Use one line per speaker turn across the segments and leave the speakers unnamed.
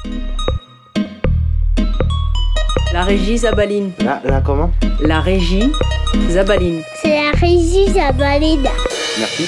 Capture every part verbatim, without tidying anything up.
La régie Zabaline.
La, la comment?
La régie Zabaline.
C'est la régie Zabaline.
Merci.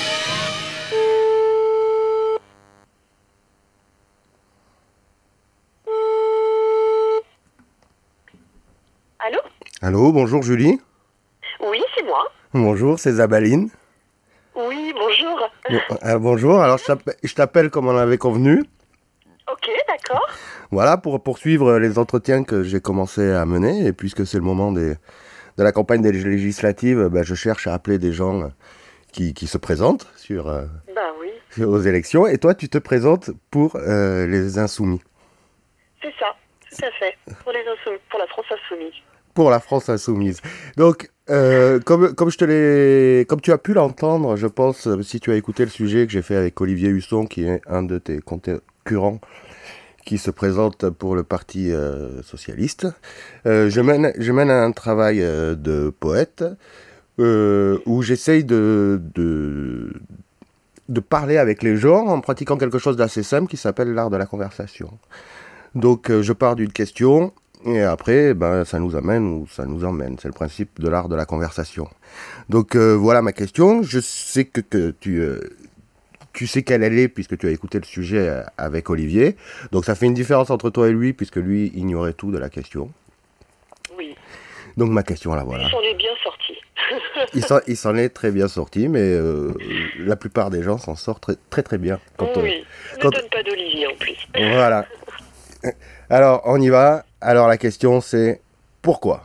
Allô?
Allô, bonjour Julie.
Oui, c'est moi.
Bonjour, c'est Zabaline.
Oui, bonjour.
Bon, euh, bonjour, alors je t'appelle, je t'appelle comme on avait convenu.
Ok, d'accord.
Voilà, pour poursuivre les entretiens que j'ai commencé à mener, et puisque c'est le moment des, de la campagne des législatives, ben, je cherche à appeler des gens qui, qui se présentent sur, euh,
Bah oui,
sur- aux élections, et toi tu te présentes pour euh, les Insoumis,
c'est ça, tout à fait. Pour les insoumis, pour la France insoumise.
pour la France Insoumise. Donc, euh, comme, comme, je te l'ai, comme tu as pu l'entendre, je pense, euh, si tu as écouté le sujet que j'ai fait avec Olivier Husson, qui est un de tes concurrents, qui se présente pour le Parti euh, socialiste. Euh, je, mène, je mène un travail euh, de poète euh, où j'essaye de, de, de parler avec les gens en pratiquant quelque chose d'assez simple qui s'appelle l'art de la conversation. Donc euh, je pars d'une question et après ben, ça nous amène ou ça nous emmène. C'est le principe de l'art de la conversation. Donc euh, voilà ma question. Je sais que, que tu... Euh, Tu sais quelle elle est puisque tu as écouté le sujet avec Olivier. Donc ça fait une différence entre toi et lui puisque lui ignorait tout de la question.
Oui.
Donc ma question, là voilà.
Il s'en est bien sorti.
il, s'en, il s'en est très bien sorti, mais euh, la plupart des gens s'en sortent très très, très bien. Quand,
oui,
euh,
ne
quand...
donne pas d'Olivier en plus.
Voilà. Alors on y va. Alors la question c'est pourquoi?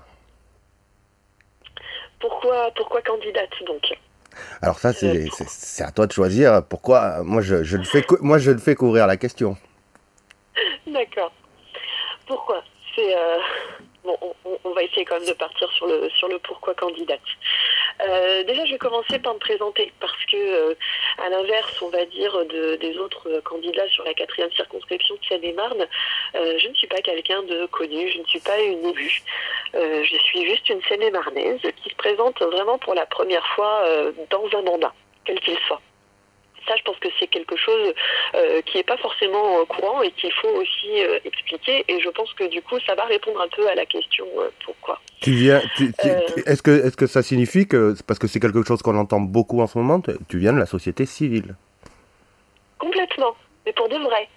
Pourquoi, pourquoi candidate donc?
Alors ça, c'est, c'est, c'est à toi de choisir. Pourquoi? Moi, je, je, le fais, moi, je le fais couvrir la question.
D'accord. Pourquoi? C'est euh... bon, on, on va essayer quand même de partir sur le sur le pourquoi candidate. Euh, déjà, je vais commencer par me présenter parce que, euh, à l'inverse, on va dire de, des autres candidats sur la quatrième circonscription de Seine-et-Marne, euh, je ne suis pas quelqu'un de connu, je ne suis pas une élue. Euh, je suis juste une Seine-et-Marnaise qui se présente vraiment pour la première fois euh, dans un mandat, quel qu'il soit. Ça, je pense que c'est quelque chose euh, qui n'est pas forcément euh, courant et qu'il faut aussi euh, expliquer. Et je pense que du coup, ça va répondre un peu à la question euh, pourquoi.
Tu viens, tu, tu,
euh,
est-ce que, est-ce que ça signifie que, parce que c'est quelque chose qu'on entend beaucoup en ce moment, tu viens de la société civile?
Complètement, mais pour de vrai.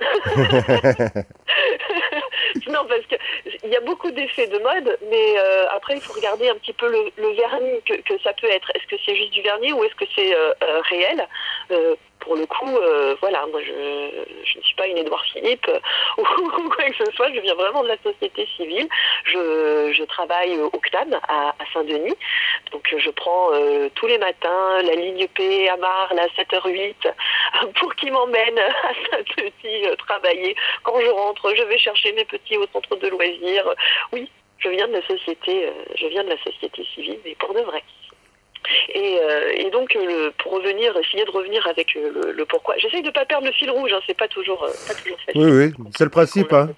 Non, parce qu'il y a beaucoup d'effets de mode, mais euh, après, il faut regarder un petit peu le, le vernis que, que ça peut être. Est-ce que c'est juste du vernis ou est-ce que c'est euh, euh, réel? euh, Pour le coup, euh, voilà, moi, je, je ne suis pas une Édouard Philippe euh, ou, ou quoi que ce soit. Je viens vraiment de la société civile. Je, je travaille au C N A M à, à Saint-Denis. Donc, je prends euh, tous les matins la ligne P à Marle à sept heures huit pour qu'il m'emmène à Saint-Denis euh, travailler. Quand je rentre, je vais chercher mes petits au centre de loisirs. Oui, je viens de la société, euh, je viens de la société civile, mais pour de vrai. Et, euh, et donc, le, pour revenir, essayer de revenir avec le, le pourquoi. J'essaye de ne pas perdre le fil rouge, hein, c'est pas toujours, euh, pas toujours facile.
Oui, oui, c'est le principe. Hein.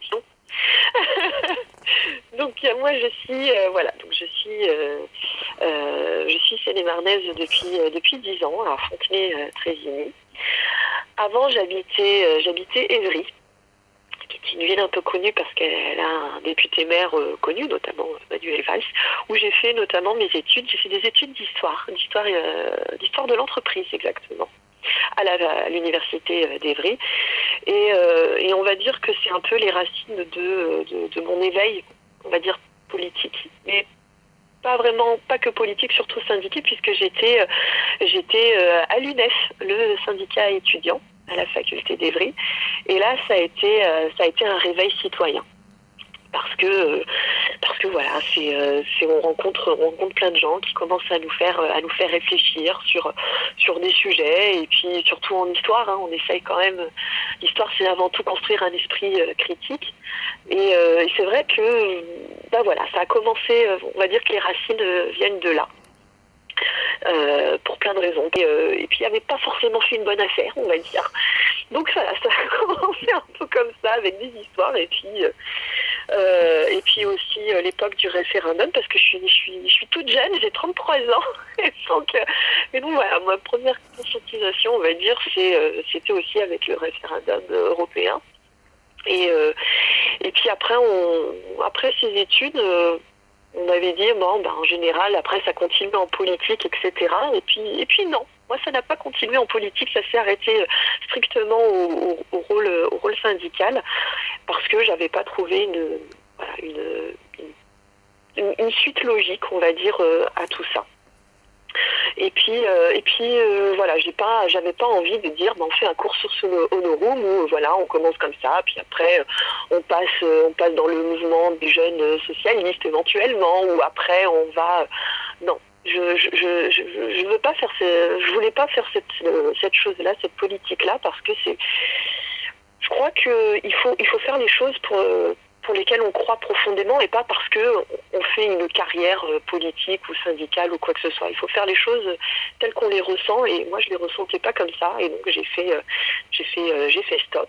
Donc, euh, moi, je suis, euh, voilà, donc je suis, euh, euh, je suis Seine-et-Marnaise depuis euh, depuis dix ans à Fontenay-Trévigny. Avant, j'habitais, euh, j'habitais Évry, qui est une ville un peu connue parce qu'elle a un député maire euh, connu, notamment Manuel Valls, où j'ai fait notamment mes études. J'ai fait des études d'histoire, d'histoire, euh, d'histoire de l'entreprise exactement, à, la, à l'université d'Évry. Et, euh, et on va dire que c'est un peu les racines de, de, de mon éveil, on va dire politique. Mais pas vraiment, pas que politique, surtout syndiqué, puisque j'étais, euh, j'étais euh, à l'U N E F, le syndicat étudiant, à la faculté d'Évry. Et là, ça a été, euh, ça a été un réveil citoyen. Parce que, euh, parce que voilà, c'est, euh, c'est, on rencontre, on rencontre plein de gens qui commencent à nous faire, à nous faire réfléchir sur, sur des sujets, et puis surtout en histoire, hein, on essaye quand même. L'histoire, c'est avant tout construire un esprit euh, critique. Et, euh, et c'est vrai que, bah voilà, ça a commencé. On va dire que les racines euh, viennent de là. Euh, pour plein de raisons. Et, euh, et puis, il n'y avait pas forcément fait une bonne affaire, on va dire. Donc, voilà, ça a commencé un peu comme ça, avec des histoires. Et puis, euh, et puis aussi euh, l'époque du référendum, parce que je suis, je suis, je suis toute jeune, j'ai trente-trois ans. Et donc, euh, et donc, voilà, ma première conscientisation, on va dire, c'est, euh, c'était aussi avec le référendum européen. Et, euh, puis après, on, après ces études, euh, on m'avait dit, bon, ben, en général, après, ça continue en politique, et cetera. Et puis, et puis non. Moi, ça n'a pas continué en politique, ça s'est arrêté strictement au, au, au, rôle, au rôle syndical, parce que j'avais pas trouvé une, voilà, une, une, une suite logique, on va dire, euh, à tout ça. Et puis, euh, et puis euh, voilà, j'ai pas, j'avais pas envie de dire, ben, on fait un cours sur ce honorum où voilà, on commence comme ça, puis après on passe, on passe dans le mouvement des jeunes socialistes éventuellement, ou après on va, non. Je je, je je je veux pas faire ce, je voulais pas faire cette cette chose-là, cette politique-là, parce que c'est, je crois que il faut il faut faire les choses pour pour lesquelles on croit profondément, et pas parce que on fait une carrière politique ou syndicale ou quoi que ce soit. Il faut faire les choses telles qu'on les ressent, et moi je les ressentais pas comme ça, et donc j'ai fait j'ai fait j'ai fait stop.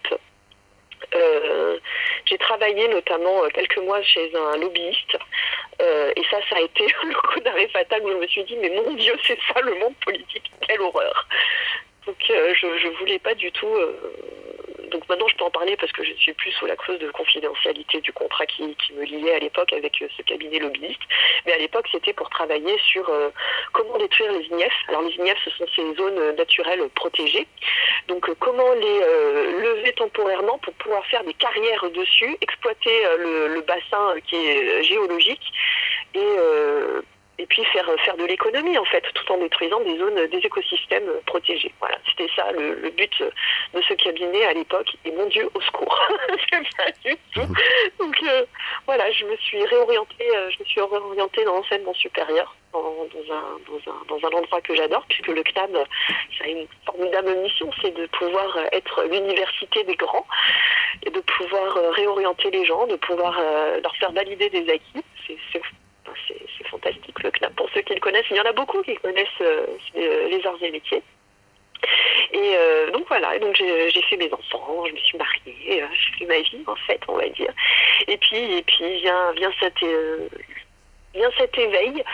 Euh, j'ai travaillé notamment quelques mois chez un lobbyiste, euh, et ça, ça a été le coup d'arrêt fatal où je me suis dit, mais mon Dieu, c'est ça le monde politique, quelle horreur. Donc euh, je, je voulais pas du tout... Euh... Donc maintenant je peux en parler parce que je ne suis plus sous la clause de confidentialité du contrat qui, qui me liait à l'époque avec ce cabinet lobbyiste. Mais à l'époque c'était pour travailler sur euh, comment détruire les I N E F. Alors les I N E F, ce sont ces zones naturelles protégées. Donc euh, comment les euh, lever temporairement pour pouvoir faire des carrières dessus, exploiter euh, le, le bassin qui est géologique et... Euh, et puis faire faire de l'économie en fait, tout en détruisant des zones, des écosystèmes protégés. Voilà, c'était ça le, le but de ce cabinet à l'époque. Et mon Dieu, au secours, c'est pas du tout. Donc euh, voilà, je me suis réorientée, euh, je me suis réorientée dans l'enseignement supérieur, dans, dans un dans un dans un endroit que j'adore, puisque le C N A M, ça a une formidable mission, c'est de pouvoir être l'université des grands et de pouvoir réorienter les gens, de pouvoir euh, leur faire valider des acquis. C'est, c'est C'est, c'est fantastique le C N A M. Pour ceux qui le connaissent, il y en a beaucoup qui connaissent euh, les arts et métiers. Et euh, donc voilà, et donc j'ai, j'ai fait mes enfants, je me suis mariée, euh, j'ai fait ma vie en fait, on va dire. Et puis et puis vient vient cet euh, vient cet éveil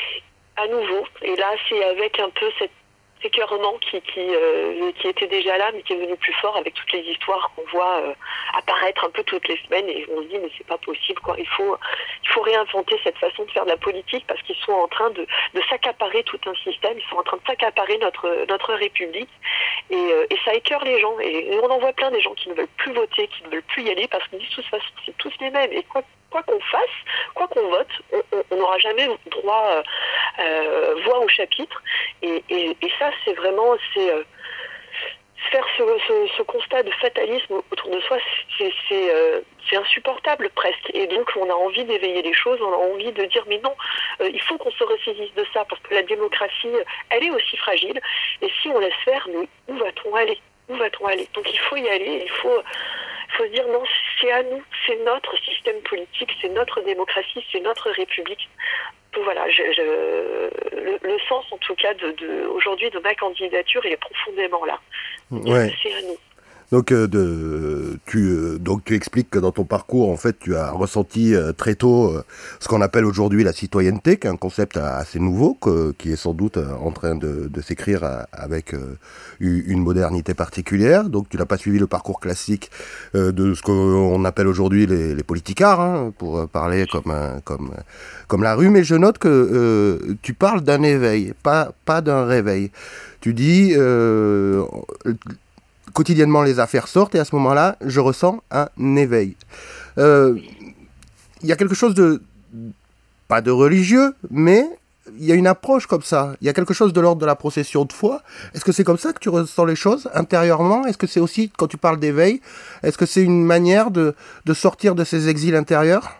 à nouveau. Et là, c'est avec un peu cette écœurement qui qui, euh, qui était déjà là, mais qui est devenu plus fort avec toutes les histoires qu'on voit euh, apparaître un peu toutes les semaines, et on se dit mais c'est pas possible quoi. Il faut il faut réinventer cette façon de faire de la politique, parce qu'ils sont en train de, de s'accaparer tout un système, ils sont en train de s'accaparer notre notre République, et, euh, et ça écœure les gens, et, et on en voit plein des gens qui ne veulent plus voter, qui ne veulent plus y aller, parce qu'ils disent de toute façon c'est tous les mêmes, et quoi quoi qu'on fasse, quoi qu'on vote, on n'aura jamais droit euh, euh, voix au chapitre, et, et, et ça c'est vraiment c'est euh, faire ce, ce, ce constat de fatalisme autour de soi, c'est, c'est, euh, c'est insupportable presque, et donc on a envie d'éveiller les choses, on a envie de dire mais non, euh, il faut qu'on se ressaisisse de ça, parce que la démocratie, elle est aussi fragile, et si on laisse faire, mais où va-t-on aller où va-t-on aller? Donc il faut y aller, il faut Il faut se dire non, c'est à nous, c'est notre système politique, c'est notre démocratie, c'est notre République. Donc voilà, je, je, le, le sens en tout cas de, de aujourd'hui de ma candidature, il est profondément là.
Ouais.
C'est à nous.
Donc, euh, de, tu, euh, donc tu expliques que dans ton parcours, en fait, tu as ressenti euh, très tôt euh, ce qu'on appelle aujourd'hui la citoyenneté, qui est un concept assez nouveau, que, qui est sans doute euh, en train de, de s'écrire à, avec euh, une modernité particulière. Donc, tu n'as pas suivi le parcours classique euh, de ce qu'on appelle aujourd'hui les, les politicards, hein, pour parler comme, un, comme, comme la rue. Mais je note que euh, tu parles d'un éveil, pas, pas d'un réveil. Tu dis... Euh, quotidiennement, les affaires sortent, et à ce moment-là, je ressens un éveil. Il euh, y a quelque chose de... pas de religieux, mais il y a une approche comme ça. Il y a quelque chose de l'ordre de la procession de foi. Est-ce que c'est comme ça que tu ressens les choses intérieurement? Est-ce que c'est aussi, quand tu parles d'éveil, est-ce que c'est une manière de, de sortir de ces exils intérieurs?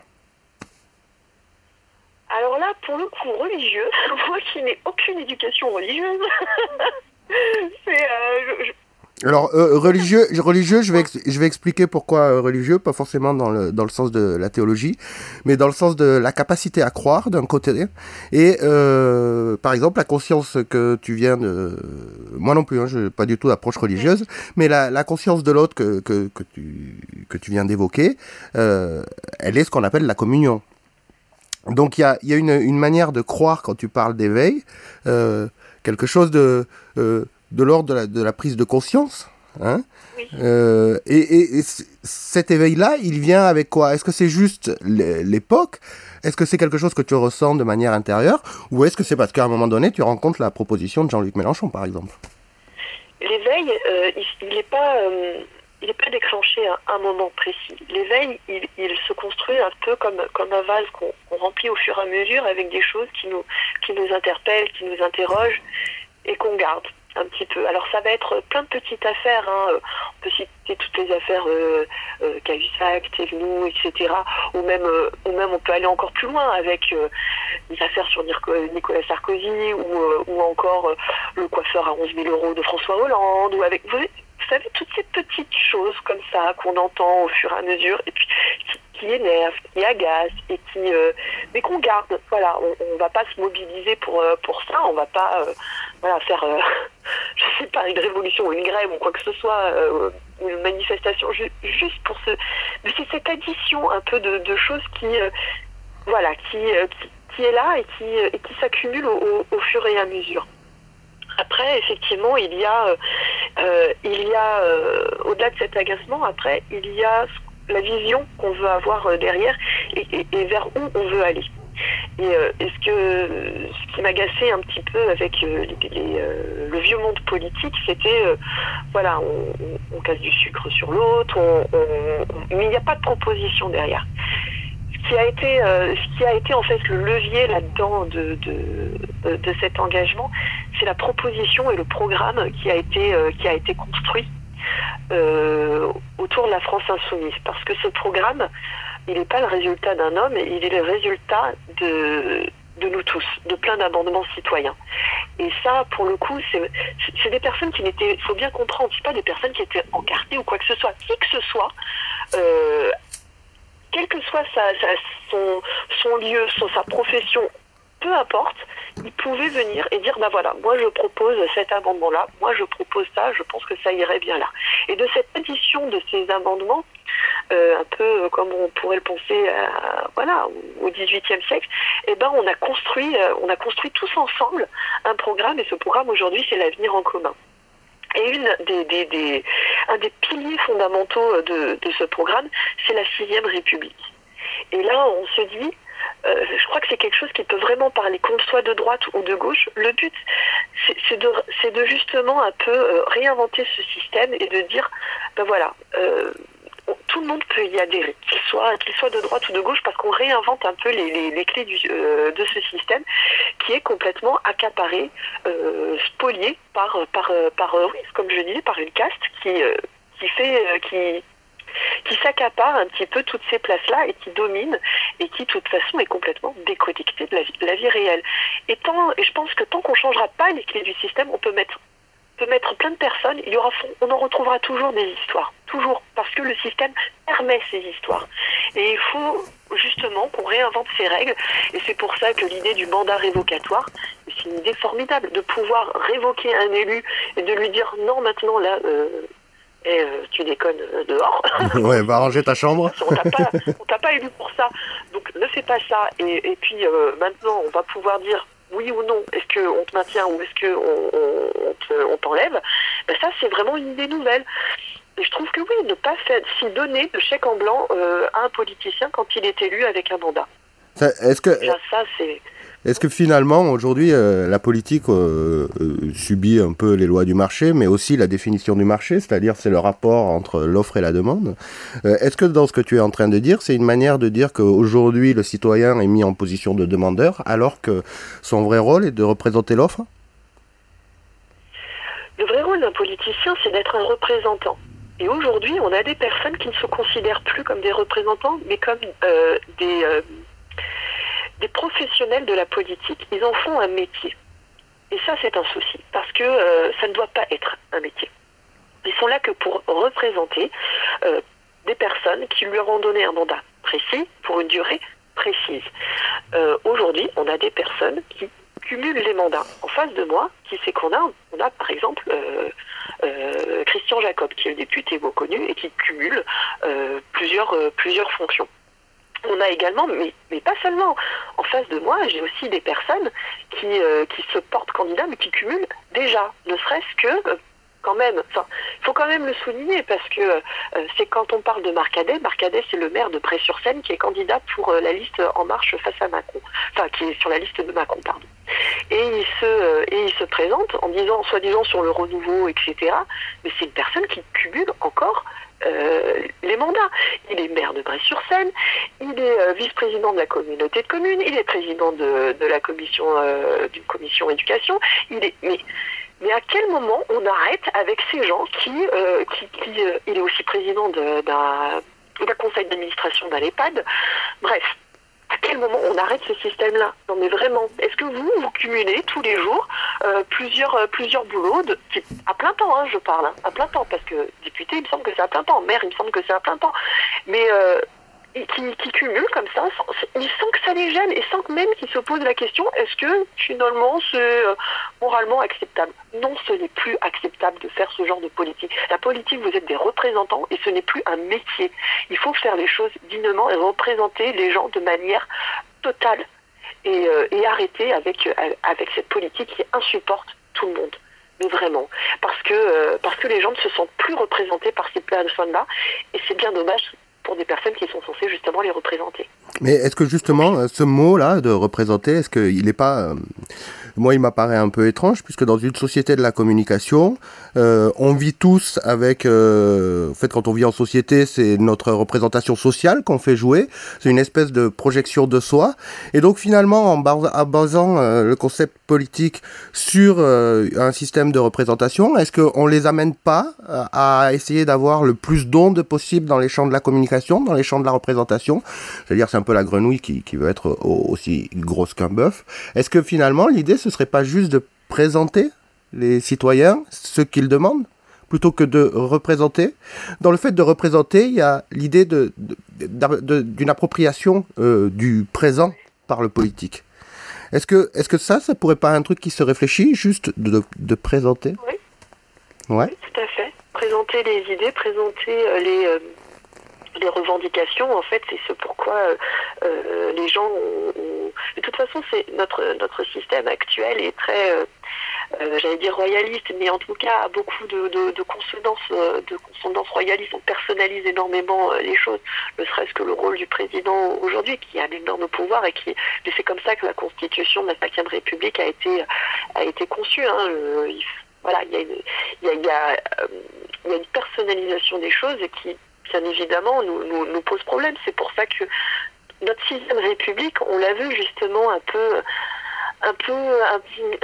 Alors là, pour le coup, religieux, moi qui n'ai aucune éducation religieuse, c'est... Euh, je, je...
Alors, euh, religieux, religieux, je vais, ex- je vais expliquer pourquoi euh, religieux, pas forcément dans le, dans le sens de la théologie, mais dans le sens de la capacité à croire d'un côté, et euh, par exemple la conscience que tu viens de... Moi non plus, hein, je n'ai pas du tout d'approche religieuse, mais la, la conscience de l'autre que, que, que, tu, que tu viens d'évoquer, euh, elle est ce qu'on appelle la communion. Donc il y a, y a une, une manière de croire quand tu parles d'éveil, euh, quelque chose de... Euh, de l'ordre de la, de la prise de conscience, Hein
Oui.
Euh, et, et, et c- cet éveil-là, il vient avec quoi? Est-ce que c'est juste l'é- l'époque? Est-ce que c'est quelque chose que tu ressens de manière intérieure? Ou est-ce que c'est parce qu'à un moment donné, tu rencontres la proposition de Jean-Luc Mélenchon, par exemple?
L'éveil, euh, il n'est pas, euh, il est pas déclenché à un moment précis. L'éveil, il, il se construit un peu comme, comme un vase qu'on qu'on remplit au fur et à mesure avec des choses qui nous, qui nous interpellent, qui nous interrogent et qu'on garde un petit peu. Alors ça va être plein de petites affaires, hein. On peut citer toutes les affaires euh, euh, Cahuzac, Thévenoud, et cetera. Ou même, euh, ou même on peut aller encore plus loin avec euh, les affaires sur Nicolas Sarkozy ou, euh, ou encore euh, le coiffeur à onze mille euros de François Hollande. Ou avec, vous, vous savez, toutes ces petites choses comme ça qu'on entend au fur et à mesure et puis qui, qui énervent, qui agacent et qui, euh, mais qu'on garde. Voilà, on, on va pas se mobiliser pour euh, pour ça. On va pas euh, voilà faire euh, je sais pas, une révolution ou une grève ou quoi que ce soit, euh, une manifestation, ju- juste pour ce... Mais c'est cette addition un peu de, de choses qui, euh, voilà, qui, euh, qui, qui est là et qui, euh, et qui s'accumule au, au, au fur et à mesure. Après, effectivement, il y a, euh, il y a euh, au-delà de cet agacement, après, il y a la vision qu'on veut avoir euh, derrière et, et, et vers où on veut aller. Et euh, est-ce que ce qui m'agaçait un petit peu avec euh, les, les, euh, le vieux monde politique, c'était euh, voilà, on, on, on casse du sucre sur l'autre, on, on, on, mais il n'y a pas de proposition derrière. Ce qui a été, euh, ce qui a été en fait le levier là-dedans de, de, de cet engagement, c'est la proposition et le programme qui a été, euh, qui a été construit euh, autour de la France insoumise. Parce que ce programme, il n'est pas le résultat d'un homme, il est le résultat de, de nous tous, de plein d'amendements citoyens. Et ça, pour le coup, c'est, c'est des personnes qui n'étaient, il faut bien comprendre, c'est pas des personnes qui étaient encartées ou quoi que ce soit. Qui que ce soit, euh, quel que soit sa, sa, son, son lieu, son, sa profession, peu importe, il pouvait venir et dire, bah voilà, moi je propose cet amendement-là, moi je propose ça, je pense que ça irait bien là. Et de cette addition de ces amendements, euh, un peu comme on pourrait le penser, euh, voilà, au dix-huitième siècle, eh ben on a construit, euh, on a construit tous ensemble un programme, et ce programme aujourd'hui, c'est l'avenir en commun. Et une des, des, des, un des piliers fondamentaux de, de ce programme, c'est la sixième République. Et là, on se dit, euh, je crois que c'est quelque chose qui peut vraiment parler, qu'on soit de droite ou de gauche. Le but, c'est, c'est, de, c'est de justement un peu euh, réinventer ce système et de dire, ben voilà, euh, tout le monde peut y adhérer, qu'il soit, qu'il soit de droite ou de gauche, parce qu'on réinvente un peu les, les, les clés du, euh, de ce système qui est complètement accaparé, euh, spolié par, par, par, euh, oui, comme je disais, par une caste qui, euh, qui fait, euh, qui, qui s'accapare un petit peu toutes ces places-là et qui domine et qui, de toute façon, est complètement déconnectée de la vie, de la vie réelle. Et, tant, et je pense que tant qu'on ne changera pas les clés du système, on peut mettre peut mettre plein de personnes, il y aura, on en retrouvera toujours des histoires, toujours, parce que le système permet ces histoires. Et il faut justement qu'on réinvente ces règles, et c'est pour ça que l'idée du mandat révocatoire, c'est une idée formidable, de pouvoir révoquer un élu et de lui dire non, maintenant là, euh, et, euh, tu déconnes euh, dehors.
Ouais, va ranger ta chambre.
On t'a pas, on t'a pas élu pour ça, donc ne fais pas ça. Et, et puis euh, maintenant, on va pouvoir dire oui ou non, est-ce qu'on te maintient ou est-ce qu'on on, on te, on t'enlève, ben ça c'est vraiment une idée nouvelle. Et je trouve que oui, ne pas faire, s'y donner de chèque en blanc euh, à un politicien quand il est élu avec un mandat.
Ça, est-ce que,
Déjà, ça, c'est...
Est-ce que finalement, aujourd'hui, euh, la politique euh, euh, subit un peu les lois du marché, mais aussi la définition du marché, c'est-à-dire c'est le rapport entre l'offre et la demande. Euh, est-ce que dans ce que tu es en train de dire, c'est une manière de dire qu'aujourd'hui, le citoyen est mis en position de demandeur, alors que son vrai rôle est de représenter l'offre ?
Le vrai rôle d'un politicien, c'est d'être un représentant. Et aujourd'hui, on a des personnes qui ne se considèrent plus comme des représentants, mais comme euh, des... Euh, des professionnels de la politique, ils en font un métier. Et ça, c'est un souci, parce que euh, ça ne doit pas être un métier. Ils sont là que pour représenter euh, des personnes qui leur ont donné un mandat précis, pour une durée précise. Euh, aujourd'hui, on a des personnes qui cumulent les mandats. En face de moi, qui c'est qu'on a ? On a, par exemple, euh, euh, Christian Jacob, qui est le député beau connu, et qui cumule euh, plusieurs, euh, plusieurs fonctions. On a également, mais, mais pas seulement, en face de moi, j'ai aussi des personnes qui, euh, qui se portent candidats, mais qui cumulent déjà, ne serait-ce que euh, quand même, enfin, il faut quand même le souligner parce que euh, c'est quand on parle de Marc Cadet, Marc Cadet c'est le maire de Près-sur-Seine qui est candidat pour euh, la liste En Marche face à Macron, enfin qui est sur la liste de Macron, pardon. Et il se euh, et il se présente en disant, soi-disant sur le renouveau, et cetera. Mais c'est une personne qui cumule encore Euh, les mandats. Il est maire de Bray-sur-Seine, il est euh, vice-président de la communauté de communes, il est président de, de la commission euh, d'une commission éducation. Il est mais mais à quel moment on arrête avec ces gens qui euh, qui, qui euh, il est aussi président de, d'un d'un conseil d'administration d'un EHPAD. Bref. À quel moment on arrête ce système-là? Non mais vraiment, est-ce que vous, vous cumulez tous les jours euh, plusieurs, euh, plusieurs boulots, de, à plein temps, hein, je parle, hein, à plein temps, parce que député, il me semble que c'est à plein temps, maire, il me semble que c'est à plein temps, mais euh, qui, qui cumulent comme ça, sans, ils sentent que ça les gêne, et sans que même qu'ils se posent la question, est-ce que finalement c'est euh, moralement acceptable? Non, ce n'est plus acceptable de faire ce genre de politique. La politique, vous êtes des représentants, et ce n'est plus un métier. Il faut faire les choses dignement et représenter les gens de manière totale, et, euh, et arrêter avec, euh, avec cette politique qui insupporte tout le monde. Mais vraiment, parce que, euh, parce que les gens ne se sentent plus représentés par ces personnes-là, et c'est bien dommage pour des personnes qui sont censées justement les représenter.
Mais est-ce que justement, ce mot-là de représenter, est-ce qu'il n'est pas... Euh, moi, il m'apparaît un peu étrange, puisque dans une société de la communication, euh, on vit tous avec... Euh, en fait, quand on vit en société, c'est notre représentation sociale qu'on fait jouer. C'est une espèce de projection de soi. Et donc, finalement, en, bas, en basant euh, le concept politique sur euh, un système de représentation, est-ce qu'on ne les amène pas à essayer d'avoir le plus d'ondes possible dans les champs de la communication, dans les champs de la représentation? C'est-à-dire, c'est un peu la grenouille qui, qui veut être aussi grosse qu'un bœuf. Est-ce que finalement, l'idée, ce serait pas juste de présenter les citoyens ce qu'ils demandent, plutôt que de représenter? Dans le fait de représenter, il y a l'idée de, de, de, de, d'une appropriation euh, du présent par le politique. Est-ce que, est-ce que ça, ça pourrait pas être un truc qui se réfléchit, juste de, de, de présenter?
Oui.
Ouais.
Oui, tout à fait. Présenter les idées, présenter euh, les... Euh... les revendications, en fait, c'est ce pourquoi euh, euh, les gens ont, ont... De toute façon, c'est notre notre système actuel est très, euh, euh, j'allais dire royaliste, mais en tout cas a beaucoup de, de, de consonances euh, de consonances royalistes. On personnalise énormément euh, les choses, ne serait-ce que le rôle du président aujourd'hui, qui a un énorme pouvoir et qui. Mais c'est comme ça que la Constitution de la cinquième République a été a été conçue. Hein. Le, il, voilà, il y a une il y a, il y a, euh, il y a une personnalisation des choses et qui bien évidemment, nous, nous, nous pose problème. C'est pour ça que notre sixième République, on l'a vu justement un peu, un peu, un,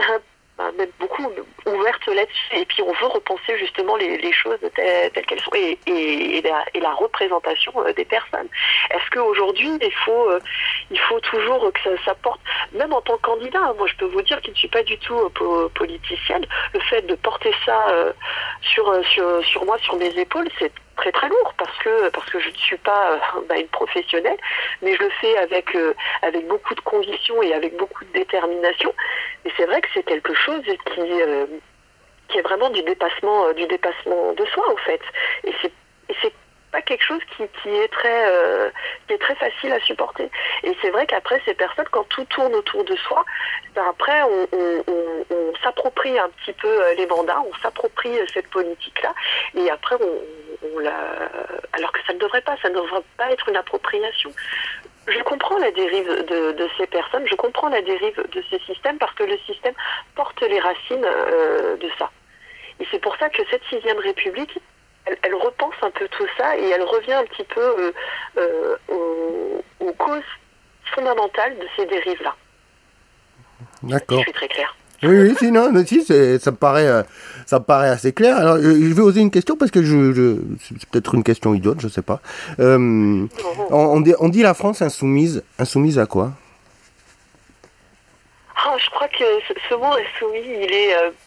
un, même beaucoup ouverte là-dessus. Et puis on veut repenser justement les, les choses telles, telles qu'elles sont et, et, et, la, et la représentation des personnes. Est-ce qu'aujourd'hui, il faut, il faut toujours que ça, ça porte, même en tant que candidat, moi je peux vous dire qu'il ne suis pas du tout po- politicienne, le fait de porter ça euh, sur, sur, sur moi, sur mes épaules, c'est très très lourd parce que parce que je ne suis pas euh, bah, une professionnelle, mais je le fais avec euh, avec beaucoup de conviction et avec beaucoup de détermination. Et c'est vrai que c'est quelque chose qui euh, qui est vraiment du dépassement euh, du dépassement de soi au fait. Et c'est et c'est pas quelque chose qui, qui est très euh, qui est très facile à supporter. Et c'est vrai qu'après ces personnes, quand tout tourne autour de soi, ben après on, on, on, on s'approprie un petit peu les mandats, on s'approprie cette politique-là, et après on, on la, alors que ça ne devrait pas, ça ne devrait pas être une appropriation. Je comprends la dérive de, de ces personnes, je comprends la dérive de ces systèmes parce que le système porte les racines euh, de ça. Et c'est pour ça que cette sixième République, Elle, elle repense un peu tout ça et elle revient un petit peu euh, euh, aux, aux causes fondamentales de ces dérives-là.
D'accord.
Je suis très claire.
Oui, oui, si, non, mais si, c'est, ça me paraît, euh, ça me paraît assez clair. Alors, je, je vais oser une question parce que je, je c'est peut-être une question idiote, je sais pas. Euh, on, on, dit, on dit la France insoumise, insoumise à quoi?
Ah, je crois que ce, ce mot insoumis, il est, euh,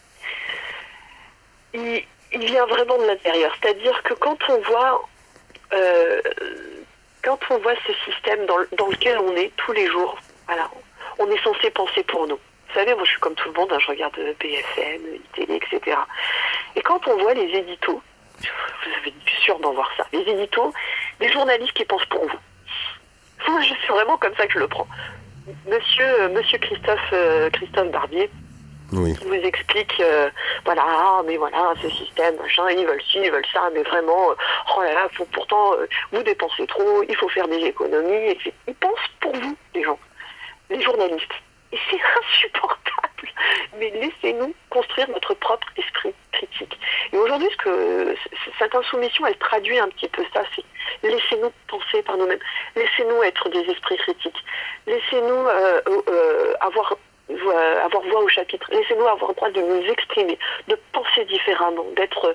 il, il vient vraiment de l'intérieur. C'est-à-dire que quand on voit, euh, quand on voit ce système dans, dans lequel on est tous les jours, voilà, on est censé penser pour nous. Vous savez, moi je suis comme tout le monde, hein, je regarde B F M, I T L, et cetera. Et quand on voit les éditos, vous avez sûrement voir ça, les éditos, des journalistes qui pensent pour vous. Moi, je suis vraiment comme ça que je le prends. Monsieur, Monsieur Christophe, euh, Christophe Barbier,
Oui.
Qui vous expliquent, euh, voilà, ah, mais voilà, ce système, machin, ils veulent ci, ils veulent ça, mais vraiment, euh, oh là là, faut, pourtant, euh, vous dépensez trop, il faut faire des économies, et cetera. Ils pensent pour vous, les gens, les journalistes. Et c'est insupportable. Mais laissez-nous construire notre propre esprit critique. Et aujourd'hui, ce que cette insoumission, elle traduit un petit peu ça, c'est laissez-nous penser par nous-mêmes. Laissez-nous être des esprits critiques. Laissez-nous euh, euh, avoir, euh, avoir voix au chapitre. Laissez-nous avoir le droit de nous exprimer, de penser différemment, d'être...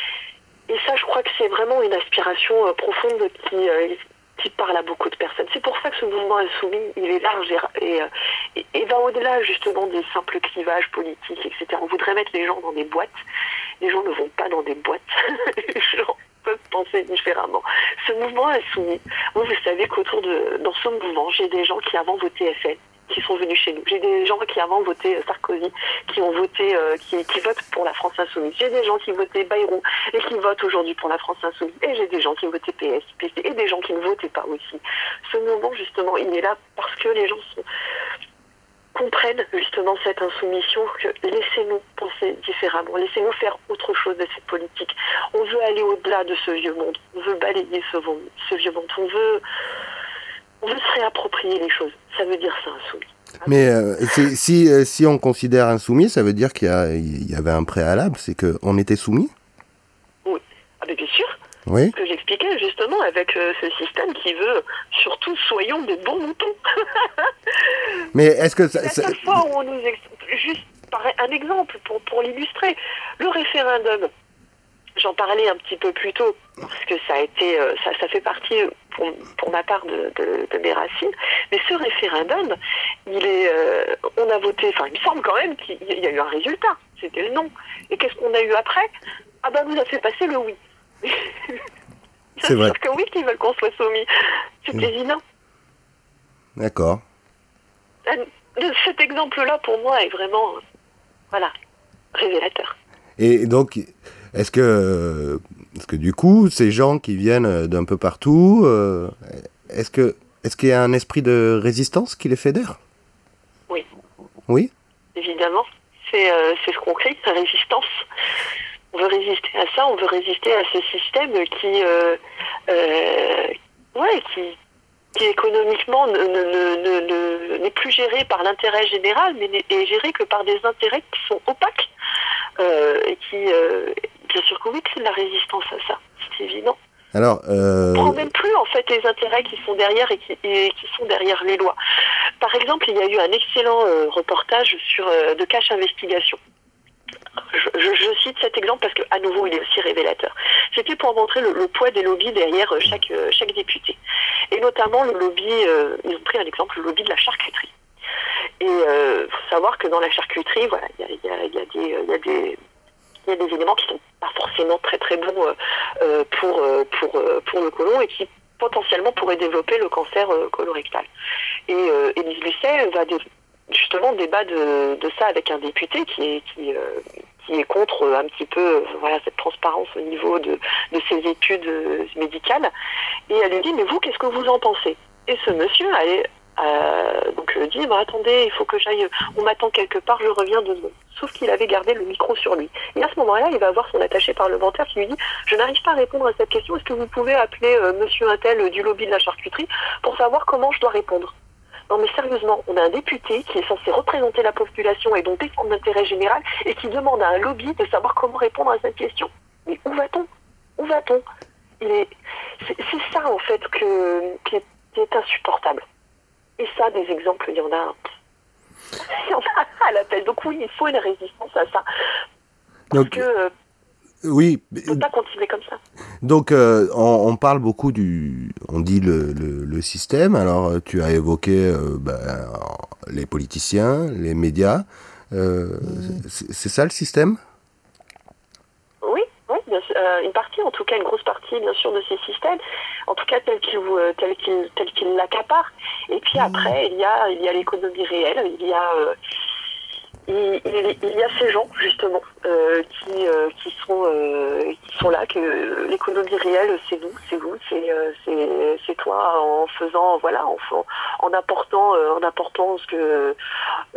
Et ça, je crois que c'est vraiment une aspiration euh, profonde qui... Euh, qui parle à beaucoup de personnes. C'est pour ça que ce mouvement insoumis, il est large et, et, et va au-delà justement des simples clivages politiques, et cetera. On voudrait mettre les gens dans des boîtes. Les gens ne vont pas dans des boîtes. Les gens peuvent penser différemment. Ce mouvement insoumis, moi, vous savez qu'autour de, dans ce mouvement, j'ai des gens qui avant votaient F N, qui sont venus chez nous. J'ai des gens qui avant votaient Sarkozy, qui ont voté, euh, qui, qui votent pour la France insoumise. J'ai des gens qui votaient Bayrou et qui votent aujourd'hui pour la France insoumise. Et j'ai des gens qui votaient P S, P C et des gens qui ne votaient pas aussi. Ce mouvement, justement, il est là parce que les gens sont, comprennent justement cette insoumission, que laissez-nous penser différemment, laissez-nous faire autre chose de cette politique. On veut aller au-delà de ce vieux monde. On veut balayer ce, ce vieux monde. On veut... On veut se réapproprier les choses. Ça veut dire ça, insoumis.
Mais euh, si, euh, si on considère insoumis, ça veut dire qu'il y, a, il y avait un préalable, c'est qu'on était soumis ?
Oui. Ah, mais bien sûr.
Oui.
Ce que j'expliquais justement avec euh, ce système qui veut, surtout, soyons des bons moutons.
Mais est-ce que ça...
La
ça...
seule fois où on nous... Ex... Juste par un exemple pour, pour l'illustrer. Le référendum. J'en parlais un petit peu plus tôt, parce que ça a été, euh, ça, ça fait partie, pour, pour ma part, de, de, de mes racines. Mais ce référendum, il est, euh, on a voté, enfin, il me semble quand même qu'il y a eu un résultat. C'était le non. Et qu'est-ce qu'on a eu après ? Ah ben, vous a fait passer le oui.
C'est vrai.
Parce que oui, qu'ils veulent qu'on soit soumis. C'est mmh. évident.
D'accord.
Cet exemple-là, pour moi, est vraiment, voilà, révélateur.
Et donc... Est-ce que, est-ce que du coup, ces gens qui viennent d'un peu partout, euh, est-ce que, est-ce qu'il y a un esprit de résistance qui les fédère ?
Oui.
Oui ?
Évidemment. C'est, euh, c'est ce qu'on crie, la résistance. On veut résister à ça, on veut résister à ce système qui, euh, euh, ouais, qui, qui économiquement ne, ne, ne, ne, n'est plus géré par l'intérêt général, mais n'est géré que par des intérêts qui sont opaques. Euh, et qui, euh, bien sûr que oui, que c'est de la résistance à ça, c'est évident.
Alors, euh...
on ne prend même plus en fait les intérêts qui sont derrière et qui, et qui sont derrière les lois. Par exemple, il y a eu un excellent euh, reportage sur euh, de Cash Investigation. Je, je, je cite cet exemple parce qu'à nouveau, il est aussi révélateur. C'était pour montrer le, le poids des lobbies derrière chaque, euh, chaque député. Et notamment le lobby, euh, ils ont pris un exemple, le lobby de la charcuterie. Et il euh, faut savoir que dans la charcuterie, voilà, il y a, y a, y a des, y a des, y a des éléments qui sont pas forcément très très bons euh, pour pour pour le côlon et qui potentiellement pourraient développer le cancer euh, colorectal. Et euh, Élise Lucet va dé, justement débat de, de ça avec un député qui est qui euh, qui est contre un petit peu euh, voilà cette transparence au niveau de de ses études euh, médicales. Et elle lui dit mais vous qu'est-ce que vous en pensez ? Et ce monsieur allait Euh, donc euh, dit bah, attendez il faut que j'aille, on m'attend quelque part, je reviens deux secondes. Sauf qu'il avait gardé le micro sur lui. Et à ce moment-là il va avoir son attaché parlementaire qui lui dit je n'arrive pas à répondre à cette question, est-ce que vous pouvez appeler euh, monsieur Untel euh, du lobby de la charcuterie pour savoir comment je dois répondre ? Non mais sérieusement, on a un député qui est censé représenter la population et donc défendre l'intérêt général et qui demande à un lobby de savoir comment répondre à cette question. Mais où va-t-on ? Où va-t-on ? Il est... c'est, c'est ça en fait que, qui, est, qui est insupportable. Et ça, des exemples, il y en a, il y en a à l'appel. Donc oui, il faut une résistance à ça. Parce
donc,
que euh,
oui,
on ne peut pas continuer comme ça.
Donc euh, on, on parle beaucoup du, on dit le, le, le système. Alors tu as évoqué euh, ben, les politiciens, les médias. Euh, mmh. c'est, c'est ça le système ?
Oui, oui, bien sûr, euh, une partie, en tout cas une grosse partie, bien sûr, de ces systèmes. En tout cas tel qu'il euh, tel qu'il tel qu'il l'accapare. Et puis après, il y a il y a l'économie réelle, il y a euh, il, il, il y a ces gens justement euh, qui euh, qui sont euh, qui sont là, que l'économie réelle, c'est nous, c'est vous, c'est euh, c'est c'est toi en faisant voilà en en apportant euh, en apportant ce que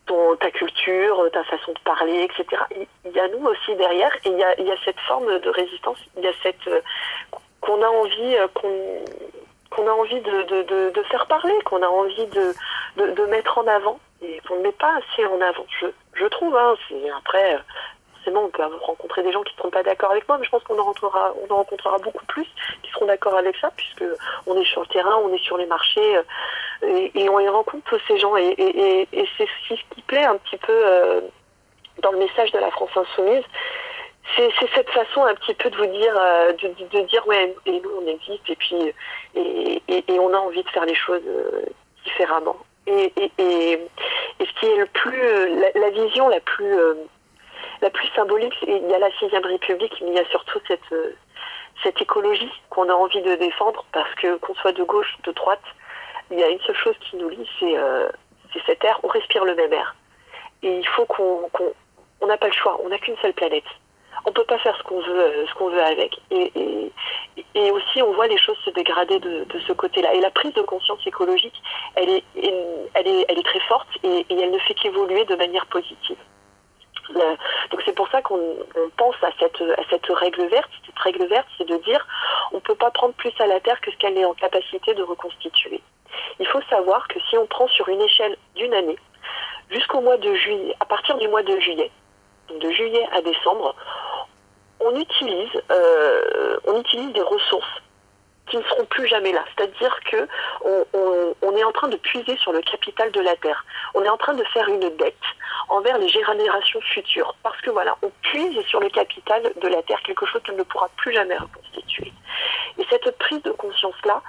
ton, ta culture, ta façon de parler, et cetera. Il y a nous aussi derrière, et il y a, il y a cette forme de résistance, il y a cette euh, qu'on a envie, euh, qu'on, qu'on a envie de, de, de, de faire parler, qu'on a envie de, de, de mettre en avant, et qu'on ne met pas assez en avant. Je, je trouve, hein, c'est, après, euh, forcément, on peut rencontrer des gens qui ne seront pas d'accord avec moi, mais je pense qu'on en rencontrera, on en rencontrera beaucoup plus qui seront d'accord avec ça, puisque on est sur le terrain, on est sur les marchés, euh, et, et on y rencontre tous ces gens, et, et, et, et c'est ce qui plaît un petit peu euh, dans le message de la France Insoumise. C'est, c'est cette façon un petit peu de vous dire, euh, de, de, de dire ouais, et nous on existe, et puis et, et, et on a envie de faire les choses euh, différemment. Et, et, et, et ce qui est le plus, la, la vision la plus, euh, la plus symbolique, il y a la sixième République, mais il y a surtout cette, euh, cette écologie qu'on a envie de défendre, parce que qu'on soit de gauche, de droite, il y a une seule chose qui nous lie, c'est, euh, c'est cet air, on respire le même air. Et il faut qu'on, qu'on on n'a pas le choix, on n'a qu'une seule planète. On peut pas faire ce qu'on veut, ce qu'on veut avec. Et, et, et aussi, on voit les choses se dégrader de, de ce côté-là. Et la prise de conscience écologique, elle est, elle est, elle est très forte et, et elle ne fait qu'évoluer de manière positive. Donc c'est pour ça qu'on on pense à cette, à cette règle verte. Cette règle verte, c'est de dire on ne peut pas prendre plus à la Terre que ce qu'elle est en capacité de reconstituer. Il faut savoir que si on prend sur une échelle d'une année, jusqu'au mois de juillet, à partir du mois de juillet, de juillet à décembre, on utilise, euh, on utilise des ressources qui ne seront plus jamais là. C'est-à-dire que on, on, on est en train de puiser sur le capital de la Terre. On est en train de faire une dette envers les générations futures. Parce que voilà, on puise sur le capital de la Terre, quelque chose qu'elle ne pourra plus jamais reconstituer. Et cette prise de conscience-là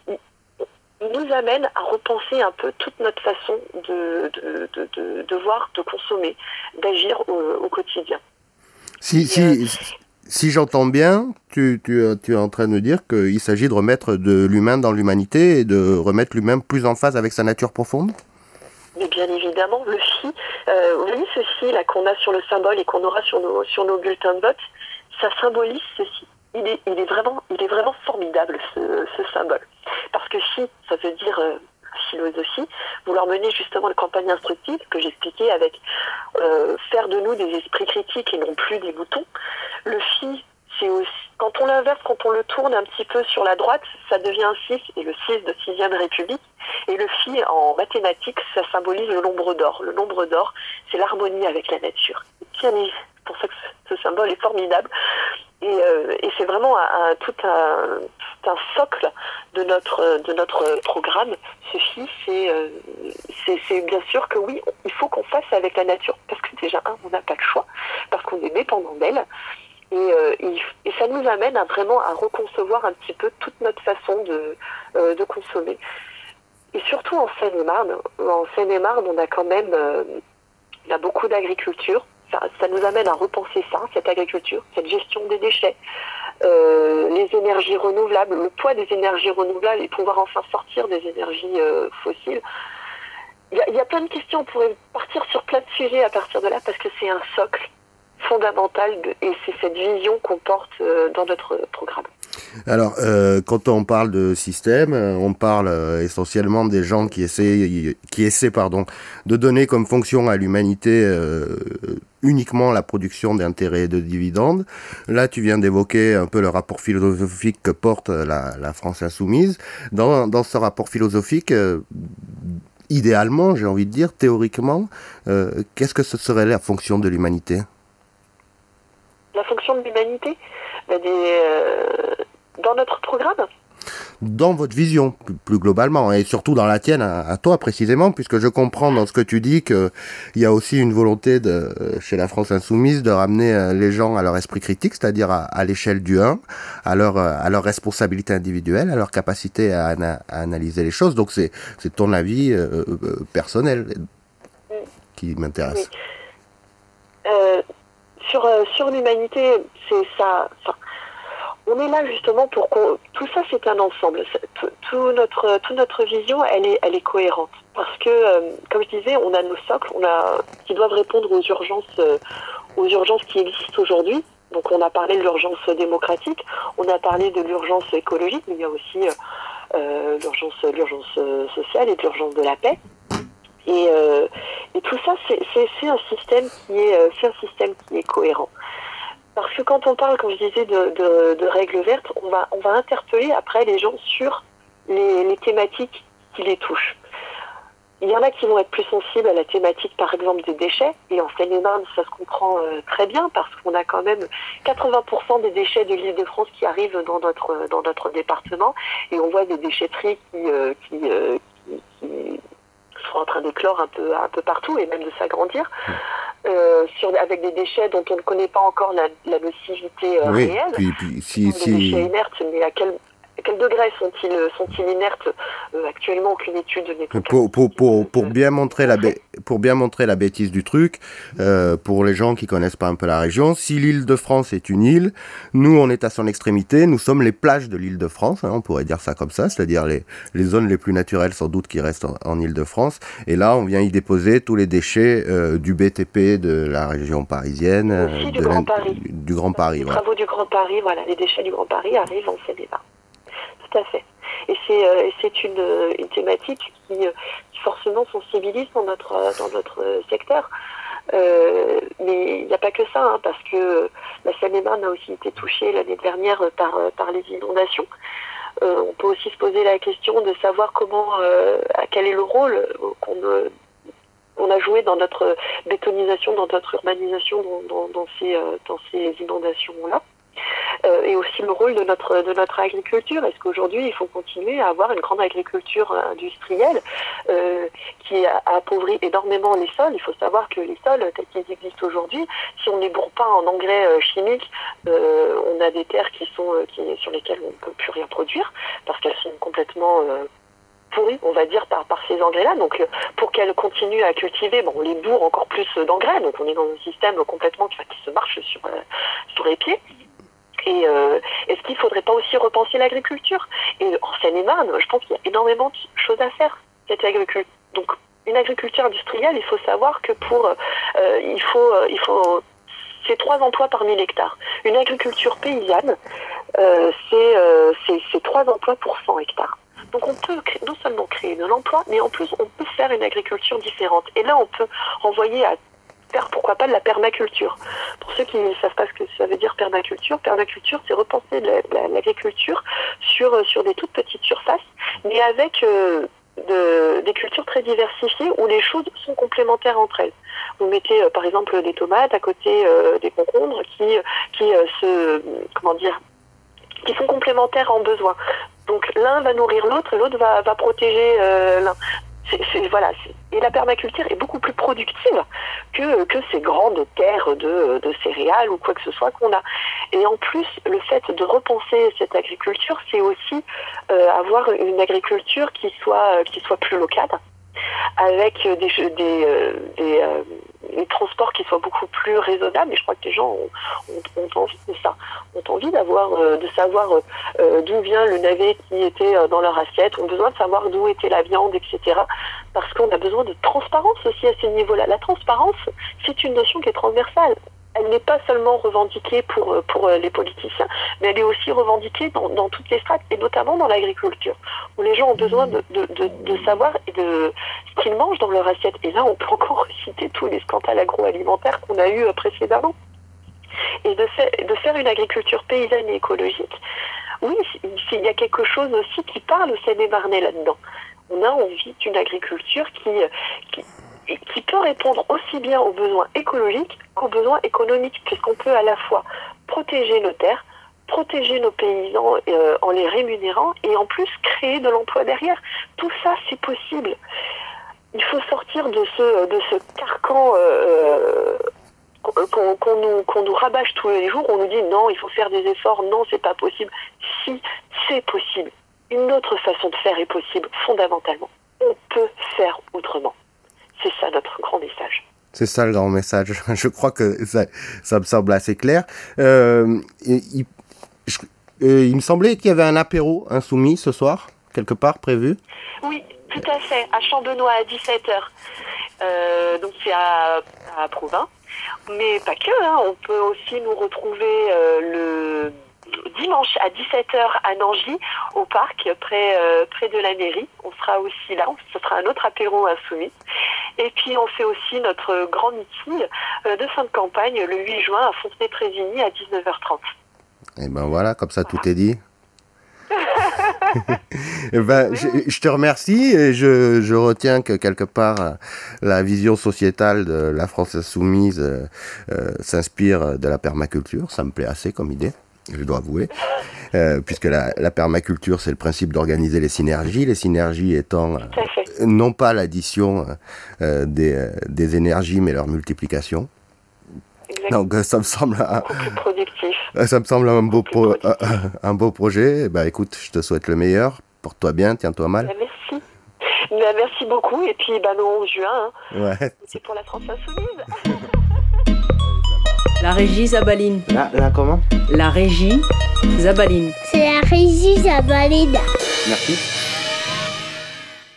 nous amène à repenser un peu toute notre façon de, de, de, de, de voir, de consommer, d'agir au, au quotidien.
Si, si, euh, si j'entends bien, tu, tu, tu es en train de dire qu'il s'agit de remettre de l'humain dans l'humanité et de remettre l'humain plus en phase avec sa nature profonde ?
Mais bien évidemment, le si, euh, vous voyez ce si là qu'on a sur le symbole et qu'on aura sur nos, sur nos bulletins de vote, ça symbolise ceci. Il est, il est vraiment, il est vraiment formidable ce, ce symbole. Parce que si, ça veut dire euh, philosophie, vouloir mener justement une campagne instructive que j'expliquais avec euh, faire de nous des esprits critiques et non plus des boutons. Le phi, c'est aussi, quand on l'inverse, quand on le tourne un petit peu sur la droite, ça devient un six, et le six de sixième République. Et le phi, en mathématiques, ça symbolise le nombre d'or. Le nombre d'or, c'est l'harmonie avec la nature. C'est pour ça que ce symbole est formidable. Et, euh, et c'est vraiment un, un, tout, un, tout un socle de notre, de notre programme. Ceci, c'est, euh, c'est, c'est bien sûr que oui, il faut qu'on fasse avec la nature. Parce que déjà, un, on n'a pas le choix, parce qu'on est dépendant d'elle. Et, euh, et, et ça nous amène à vraiment à reconcevoir un petit peu toute notre façon de, euh, de consommer. Et surtout en Seine-et-Marne. En Seine-et-Marne, on a quand même euh, il y a beaucoup d'agriculture. Ça, ça nous amène à repenser ça, cette agriculture, cette gestion des déchets, euh, les énergies renouvelables, le poids des énergies renouvelables et pouvoir enfin sortir des énergies euh, fossiles. Il y, a, il y a plein de questions, on pourrait partir sur plein de sujets à partir de là parce que c'est un socle fondamental de, et c'est cette vision qu'on porte euh, dans notre programme.
Alors, euh, quand on parle de système, on parle euh, essentiellement des gens qui essaient, qui essaient pardon, de donner comme fonction à l'humanité euh, uniquement la production d'intérêts et de dividendes. Là, tu viens d'évoquer un peu le rapport philosophique que porte la, la France Insoumise. Dans, dans ce rapport philosophique, euh, idéalement, j'ai envie de dire, théoriquement, euh, qu'est-ce que ce serait la fonction de l'humanité ?
La fonction de l'humanité des, euh, dans notre programme ?
Dans votre vision, plus globalement, et surtout dans la tienne, à, à toi précisément, puisque je comprends dans ce que tu dis qu'il y a aussi une volonté de, chez la France Insoumise de ramener les gens à leur esprit critique, c'est-à-dire à, à l'échelle du un, à leur, à leur responsabilité individuelle, à leur capacité à, à analyser les choses. Donc c'est, c'est ton avis euh, euh, personnel
oui.
qui m'intéresse.
Oui. Euh, sur, euh, sur l'humanité, c'est ça... ça. On est là justement pour qu'on... Tout ça, c'est un ensemble. Tout, tout notre, toute notre vision, elle est, elle est cohérente. Parce que, euh, comme je disais, on a nos socles on a, qui doivent répondre aux urgences, euh, aux urgences qui existent aujourd'hui. Donc, on a parlé de l'urgence démocratique, on a parlé de l'urgence écologique, mais il y a aussi euh, l'urgence, l'urgence sociale et de l'urgence de la paix. Et, euh, et tout ça, c'est, c'est, c'est un système qui est, euh, c'est un système qui est cohérent. Parce que quand on parle, comme je disais, de, de, de règles vertes, on va, on va interpeller après les gens sur les, les thématiques qui les touchent. Il y en a qui vont être plus sensibles à la thématique, par exemple, des déchets. Et en Seine-et-Marne, ça se comprend euh, très bien parce qu'on a quand même quatre-vingts pour cent des déchets de l'Île-de-France qui arrivent dans notre, dans notre département. Et on voit des déchetteries qui, euh, qui, euh, qui, qui sont en train d'éclore un peu, un peu partout et même de s'agrandir. Euh, sur, avec des déchets dont on ne connaît pas encore la, la nocivité euh,
oui,
réelle.
Puis, puis, si,
des
si...
déchets inertes, mais à quel... À quel degré sont-ils, sont-ils inertes euh, actuellement, aucune étude n'est
pour, pour, pour, pour, bien montrer la bé- pour bien montrer la bêtise du truc, euh, pour les gens qui connaissent pas un peu la région, si l'Île-de-France est une île, nous on est à son extrémité, nous sommes les plages de l'Île-de-France, hein, on pourrait dire ça comme ça, c'est-à-dire les, les zones les plus naturelles sans doute qui restent en, en Île-de-France, et là on vient y déposer tous les déchets euh, du B T P de la région parisienne,
euh,
de
du, Grand Paris.
du, du Grand Paris.
Les
voilà.
travaux du Grand Paris, voilà, les déchets du Grand Paris arrivent en Seine-et-Marne. Tout à fait. Et c'est, euh, et c'est une, une thématique qui, euh, qui forcément sensibilise dans notre, dans notre secteur. Euh, mais il n'y a pas que ça, hein, parce que la Seine-et-Marne a aussi été touchée l'année dernière par, par les inondations. Euh, on peut aussi se poser la question de savoir comment, euh, quel est le rôle qu'on, euh, qu'on a joué dans notre bétonisation, dans notre urbanisation, dans, dans, dans, ces, euh, dans ces inondations-là. Euh, et aussi le rôle de notre de notre agriculture. Est-ce qu'aujourd'hui il faut continuer à avoir une grande agriculture industrielle euh, qui a, a appauvri énormément les sols? Il faut savoir que les sols tels qu'ils existent aujourd'hui, si on ne les bourre pas en engrais euh, chimiques, euh, on a des terres qui sont euh, qui, sur lesquelles on ne peut plus rien produire parce qu'elles sont complètement euh, pourries, on va dire, par, par ces engrais-là. Donc, euh, pour qu'elles continuent à cultiver, bon, on les bourre encore plus d'engrais. Donc, on est dans un système complètement qui, qui se marche sur euh, sur les pieds. Et euh, est-ce qu'il ne faudrait pas aussi repenser l'agriculture? Et en Seine-et-Marne, je pense qu'il y a énormément de choses à faire, cette agriculture. Donc, une agriculture industrielle, il faut savoir que pour, euh, il faut, euh, il faut, c'est trois emplois par mille hectares. Une agriculture paysanne, euh, c'est, euh, c'est, c'est trois emplois pour cent hectares. Donc on peut créer, non seulement créer de l'emploi, mais en plus on peut faire une agriculture différente. Et là, on peut renvoyer à faire pourquoi pas de la permaculture. Pour ceux qui ne savent pas ce que ça veut dire permaculture, permaculture c'est repenser la, la, l'agriculture sur, sur des toutes petites surfaces, mais avec euh, de, des cultures très diversifiées où les choses sont complémentaires entre elles. Vous mettez euh, par exemple des tomates à côté euh, des concombres qui, qui euh, se, comment dire, qui sont complémentaires en besoin. Donc l'un va nourrir l'autre et l'autre va, va protéger euh, l'un. C'est, c'est, voilà, c'est, et la permaculture est beaucoup plus productive que, que ces grandes terres de, de céréales ou quoi que ce soit qu'on a. Et en plus, le fait de repenser cette agriculture, c'est aussi euh, avoir une agriculture qui soit, qui soit plus locale, avec des, des, euh, des, euh, des transports qui soient beaucoup plus raisonnables. Et je crois que les gens ont, ont, ont envie de ça, ont envie d'avoir, euh, de savoir euh, d'où vient le navet qui était dans leur assiette, ont besoin de savoir d'où était la viande, et cetera. Parce qu'on a besoin de transparence aussi à ce niveau-là. La transparence, c'est une notion qui est transversale. Elle n'est pas seulement revendiquée pour, pour les politiciens, mais elle est aussi revendiquée dans, dans toutes les strates, et notamment dans l'agriculture, où les gens ont besoin de, de, de, de savoir et de ce qu'ils mangent dans leur assiette. Et là, on peut encore citer tous les scandales agroalimentaires qu'on a eus précédemment. Et de, fait, de faire une agriculture paysanne et écologique, oui, il y a quelque chose aussi qui parle au Seine-et-Marnais là-dedans. On a envie d'une agriculture qui... qui qui peut répondre aussi bien aux besoins écologiques qu'aux besoins économiques, puisqu'on peut à la fois protéger nos terres, protéger nos paysans euh, en les rémunérant et en plus créer de l'emploi derrière. Tout ça, c'est possible. Il faut sortir de ce, de ce carcan euh, qu'on, qu'on, nous, qu'on nous rabâche tous les jours. On nous dit non, il faut faire des efforts, non, c'est pas possible. Si, c'est possible. Une autre façon de faire est possible, fondamentalement. On peut faire autrement. C'est ça notre grand message.
C'est ça le grand message. Je crois que ça, ça me semble assez clair. Euh, il, je, euh, il me semblait qu'il y avait un apéro insoumis ce soir, quelque part prévu.
Oui, tout à fait, à Champbenoît à dix-sept heures. Euh, donc c'est à, à Provins. Mais pas que, hein. On peut aussi nous retrouver euh, le dimanche à dix-sept heures à Nangy, au parc, près, euh, près de la mairie. On sera aussi là, ce sera un autre apéro insoumis. Et puis on fait aussi notre grand meeting euh, de fin de campagne le huit juin à Fontenay-Trévigny à dix-neuf heures trente.
Et ben voilà, comme ça tout est dit. Eh ben, je, je te remercie et je, je retiens que quelque part la vision sociétale de la France insoumise euh, euh, s'inspire de la permaculture. Ça me plaît assez comme idée, je dois avouer, euh, puisque la, la permaculture c'est le principe d'organiser les synergies, les synergies étant euh, non pas l'addition euh, des, euh, des énergies mais leur multiplication.
Exactement.
Donc ça me semble un,
plus productif.
Ça me semble un beau, pro, un, un beau projet. Bah écoute, je te souhaite le meilleur. Porte-toi bien, tiens-toi mal.
Bah, merci. Bah, merci beaucoup. Et puis bah, le onze juin, hein,
ouais.
c'est pour la France insoumise.
La régie Zabaline.
Là, là comment?
La régie Zabaline.
C'est la régie Zabaline.
Merci.